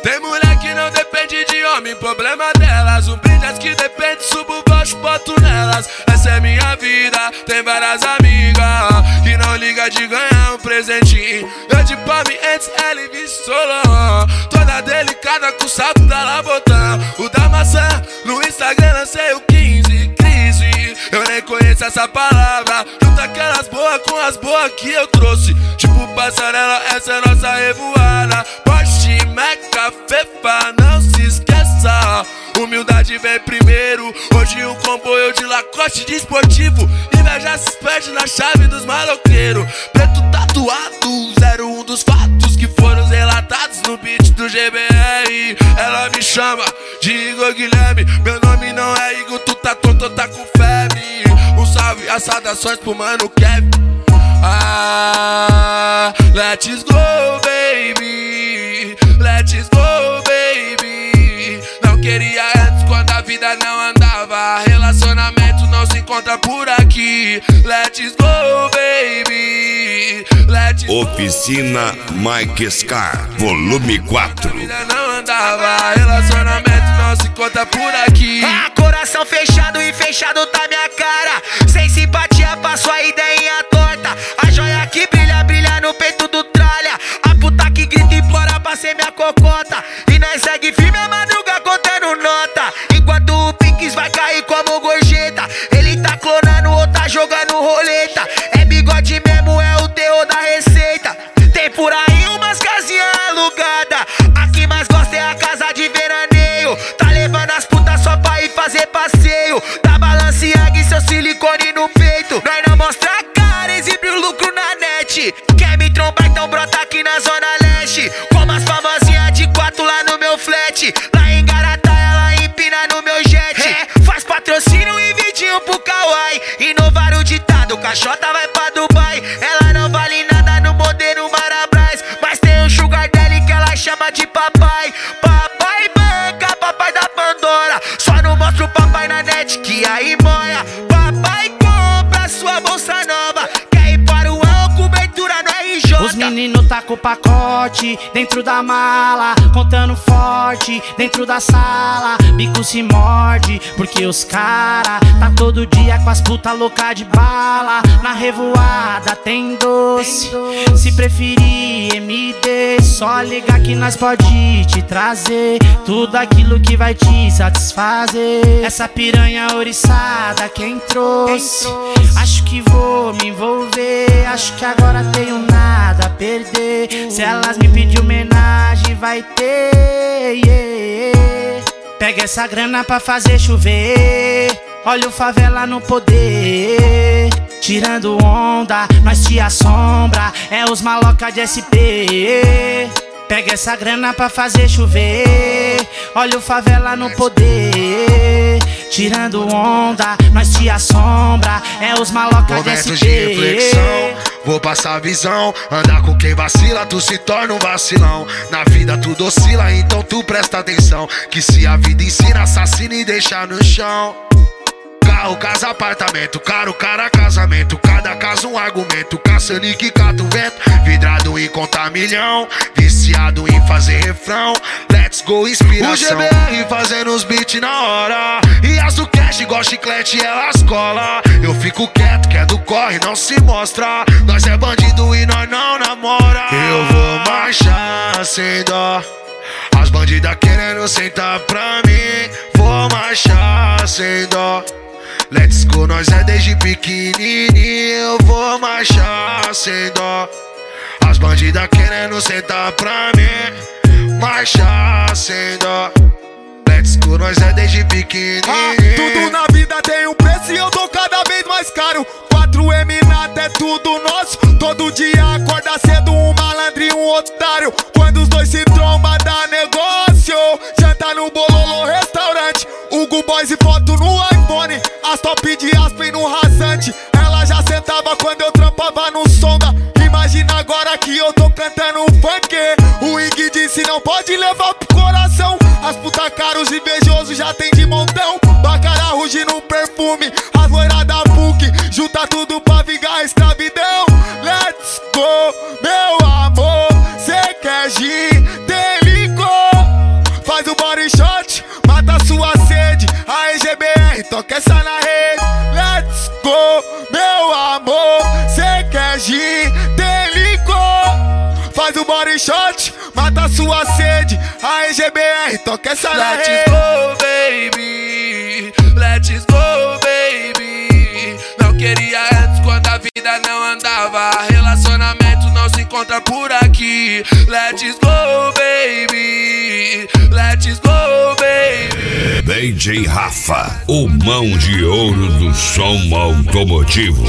Tem mulher que não depende de homem, problema delas. Um brinde as que depende, subo baixo, boto nelas. Essa é minha vida, tem várias amigas que não liga de ganhar um presentinho. Eu de palme antes, ela e Solon. Toda delicada com o salto da Labotã. O da maçã, no Instagram lancei o 15 crise. Eu nem conheço essa palavra. Junta aquelas boas com as boas que eu trouxe. Tipo passarela, essa é nossa revoada. Porsche, Meca, Fefa, não se esqueça. Humildade vem primeiro. Hoje um comboio de Lacoste de esportivo. Inveja se perde na chave dos maloqueiros. Preto tatuado, 01 dos fatos que foram relatados no beat do GBR. Ela me chama de Igor Guilherme. Meu nome não é Igor, tu tá tonto, tá com febre. Um salve, as saudações pro mano Kevin. Ah, let's go, baby. Let's go, baby. Não queria antes quando a vida não andava. Relacionamento não se encontra por aqui. Let's go, baby. Let's Oficina Mike Scar, volume 4. A vida não andava. Relacionamento não se encontra por aqui. Ah, coração fechado e fechado tá minha cara. Sem simpatia pra sua ideinha torta. A joia que brilha, brilha no peito do tralha. A puta que grita e implora pra ser minha cocota. E nós segue firme a madruga contando nota. Enquanto o Pinks vai cair como gorjeta. Ele tá clonando ou tá jogando roleta. É bigode mesmo, é o terror da receita. Tem por aí umas casinhas alugadas. A que mais gosta é a casa de veraneio. Tá levando as putas só pra ir fazer passeio. Da Balenciaga e seu silicone no peito. Nós não mostra a cara, exibe o lucro na net. Quer me trombar, então brota aqui na zona leste. Como as famosinhas de 4 lá no meu flat. Lá em Garatá, ela empina no meu jet. Faz patrocínio e vidinho pro Kawaii. Inovar o ditado, caixota vai pra Dubai. Ela não vale nada no modelo Marabras. Mas tem um sugar daddy que ela chama de papai. Papai banca, papai da Pandora. Só não mostra o papai na net que aí moia. Papai compra sua bolsa nova. Quer ir para o álcool, cobertura no RJ. Os meninos tá com o pacote dentro da mala, contando forte dentro da sala. Bico se morde, porque os cara tá todo dia com as puta louca de bala. Na revoada tem doce, se preferir MD, só ligar que nós pode te trazer tudo aquilo que vai te satisfazer. Essa piranha ouriçada quem trouxe, acho que vou me envolver. Acho que agora tenho nada a perder. Se elas me pedir homenagem vai ter, yeah. Pega essa grana pra fazer chover. Olha o favela no poder. Tirando onda, nós te assombra. É os maloca de SP. Pega essa grana pra fazer chover. Olha o favela no poder. Tirando onda, nós te assombra. É os maloca de SP. Momentos de reflexão, vou passar a visão. Andar com quem vacila, tu se torna um vacilão. Na vida tudo oscila, então tu presta atenção. Que se a vida ensina, assassina e deixa no chão. Carro, casa, apartamento, caro, cara, casamento. Cada caso um argumento, caçando e que cata o vento. Vidrado em contar milhão, viciado em fazer refrão. Let's go, inspiração. O GBR fazendo os beats na hora. E as do cash, igual chiclete, elas cola. Eu fico quieto, que é do corre, não se mostra. Nós é bandido e nós não namora. Eu vou marchar sem dó. As bandidas querendo sentar pra mim. Vou marchar sem dó. Let's go, nós é desde pequenininho. Eu vou marchar sem dó. As bandidas querendo sentar pra mim. Marchar sem dó. Let's go, nós é desde pequenininho. Tudo na vida tem um preço e eu tô cada vez mais caro. 4M nada é tudo nosso. Todo dia acorda cedo um malandro e um otário. Quando os dois se trombam dá negócio. Janta no Bololô restaurante. Hugo Boys e foto no iPhone. As top de Aspen no rasante. Ela já sentava quando eu trampava no Sonda. Imagina agora que eu tô cantando funk. O Ig disse não pode levar pro coração. As puta caros invejosos já tem de montão. Bacará ruge no perfume. As loiras da PUC junta tudo pra vingar a escravidão. Let's go, meu amor. Cê quer gin, tem licor. GBR, toca essa na rede. Let's go, meu amor. Cê quer gin, tem licor. Faz o body shot, mata sua sede. Aí GBR, toca essa na rede. Let's go, baby. Let's go, baby. Não queria antes quando a vida não andava. Relacionamento não se encontra por aqui. Let's go, baby. Let's go, baby. DJ Rafa, o mão de ouro do som automotivo.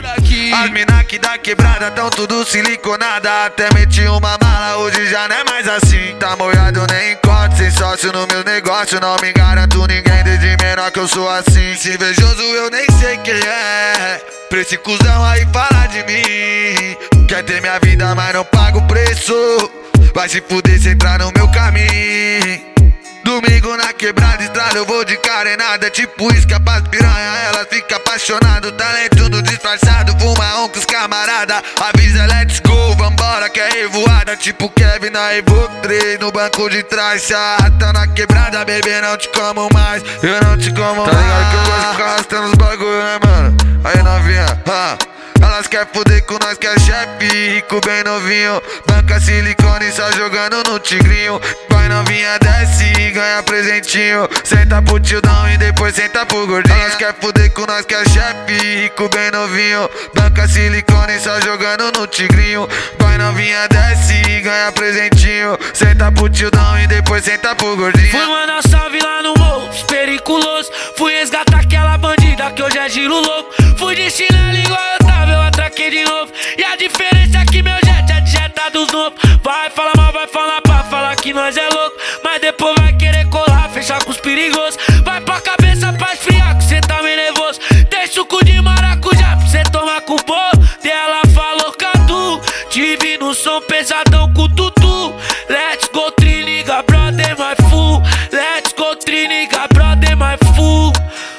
As mina que da quebrada tão tudo siliconada. Até meti uma mala, hoje já não é mais assim. Tá molhado, nem encontro, sem sócio no meu negócio. Não me garanto ninguém, desde menor que eu sou assim. Se invejoso eu nem sei quem é. Pra esse cuzão aí falar de mim. Quer ter minha vida, mas não paga o preço. Vai se fuder se entrar no meu caminho. Domingo na quebrada, estrada, eu vou de carenada. É tipo isca pras piranha, ela fica apaixonada. Talento tudo disfarçado, fuma com os camarada. Avisa, let's go, vambora que é revoada. Tipo Kevin na Evoque 3, no banco de trás. Se arrasta na quebrada, bebê, não te como mais. Eu não te como mais. Tá ligado que eu gosto de ficar arrastando os bagulho, né, mano? Aí novinha, elas quer fuder com nós que é chefe, rico bem novinho. Banca silicone só jogando no tigrinho. Vai novinha, desce e ganha presentinho. Senta pro tildão e depois senta pro gordinho. Elas quer fuder com nós que é chefe, rico bem novinho. Banca silicone só jogando no tigrinho. Vai novinha, desce e ganha presentinho. Senta pro tildão e depois senta pro gordinho. Fui mandar salve lá no morro, periculoso. Fui resgatar aquela bandida que hoje é giro louco. Fui de chinelo igual eu tava, eu atraquei de novo. E a diferença é que meu jet é de jeta dos novos. Vai falar mal, vai falar pra falar que nós é louco. Mas depois vai querer colar, fechar com os perigosos. Vai pra cabeça pra esfriar que cê tá meio nervoso. Tem suco de maracujá pra cê tomar com bolo. Dela falou Cadu, tive no som pesadão com tutu. Let's go triniga, brother, my fool. Let's go triniga, brother, my fool.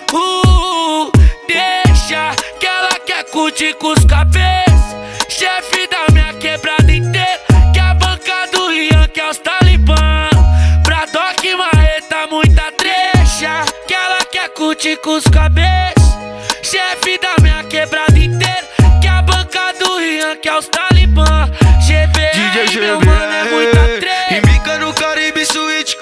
Deixa que ela quer curtir com os cabeças. Chefe da minha quebrada inteira. Que a banca do Rian, que é os talibã. Pra Doc Marreta, muita trecha. Que ela quer curtir com os cabeças. Chefe da minha quebrada inteira. Que a banca do Rian, que é os talibã. GBR, meu mano, é muita trecha. Embica no Caribe Suíte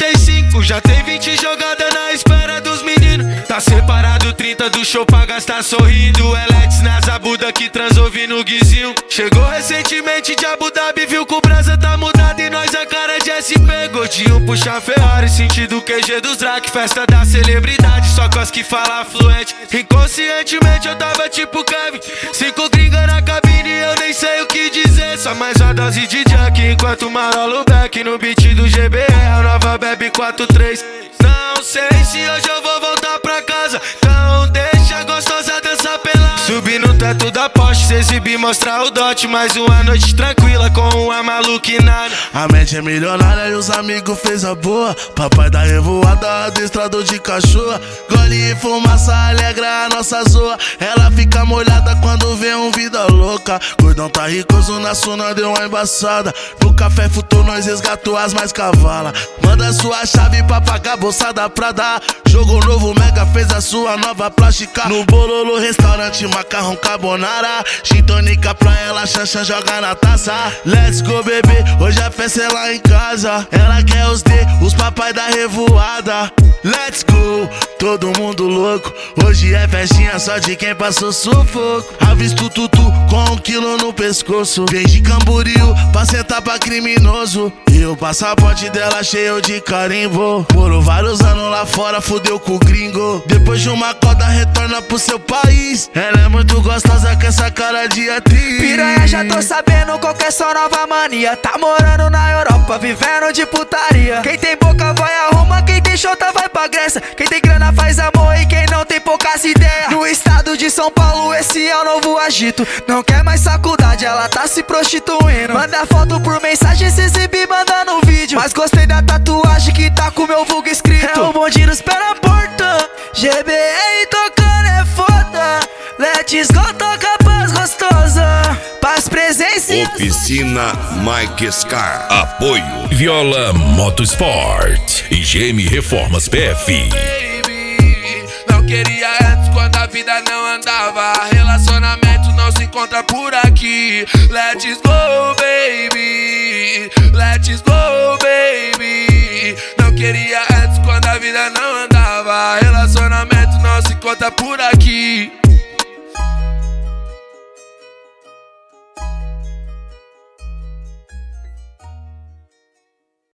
45. Já tem 20 jogadas na espera dos meninos. Tá separado 30 do show pra gastar sorrindo. Eletes na zabuda que transou no guizinho. Chegou recentemente de Abu Dhabi, viu que o brasa tá mudado e nós a cara de SP. Gordinho puxa Ferrari, sentido QG dos Drac. Festa da celebridade, só com as que fala fluente. Inconscientemente eu tava tipo Kevin. 5 gringa na cabine, eu nem sei o que dizer. Só mais uma dose de junk enquanto marolo back no beat do GBR. A nova bebe 4-3. Não sei se hoje eu vou voltar pra casa. Então deixa a gostosa dançar pelada. Subir no teto da Porsche, se exibir, mostrar o dote. Mais uma noite tranquila com uma maluquinada. A mente é milionária e os amigos fez a boa. Papai da revoada, adestrador de cachorro. Gole e fumaça alegra a nossa zoa. Ela fica molhada quando vê um vida louca. Gordão tá ricoso na suna, deu uma embaçada. No café futou, nós resgatou as mais cavalas. Manda sua chave pra pagar bolsada pra dar. Jogo novo, Mega fez a sua nova plástica. No Bololo, restaurante, macarrão carbonara. Gin tônica pra ela, Xanxan joga na taça. Let's go, bebê, hoje a festa é lá em casa. Ela quer os D, os papai da revoada. Let's go, todo mundo louco. Hoje é festinha só de quem passou sufoco. Avisto tutu com 1 quilo no pescoço. Vem de Camboriú pra sentar pra criminoso. E o passaporte dela cheio de carimbo. Morou vários anos lá fora, fudeu com o gringo. Depois de uma coda retorna pro seu país. Ela é muito gostosa com essa cara de atriz. Piranha, já tô sabendo qual que é sua nova mania. Tá morando na Europa, vivendo de putaria. Quem tem boca vai arruma, quem tem chota vai pra Grécia. Quem tem grana faz amor e quem não tem poucas ideias. No estado de São Paulo esse é o novo agito. Não quer mais faculdade, ela tá se prostituindo. Manda foto por mensagem, se exibir, manda no vídeo. Mas gostei da tatuagem que tá com meu vulgo escrito. É o bonde nos pés na porta. GBR tocando é foda. Let's go, toca paz gostosa. Paz presença. Oficina Mike Scar. Apoio Viola Motorsport e GM Reformas PF. Baby, não queria antes quando a vida não andava. Relacionamento não se encontra por aqui. Let's go, baby. Let's go, baby. Não queria antes quando a vida não andava. Relacionamento não se encontra por aqui.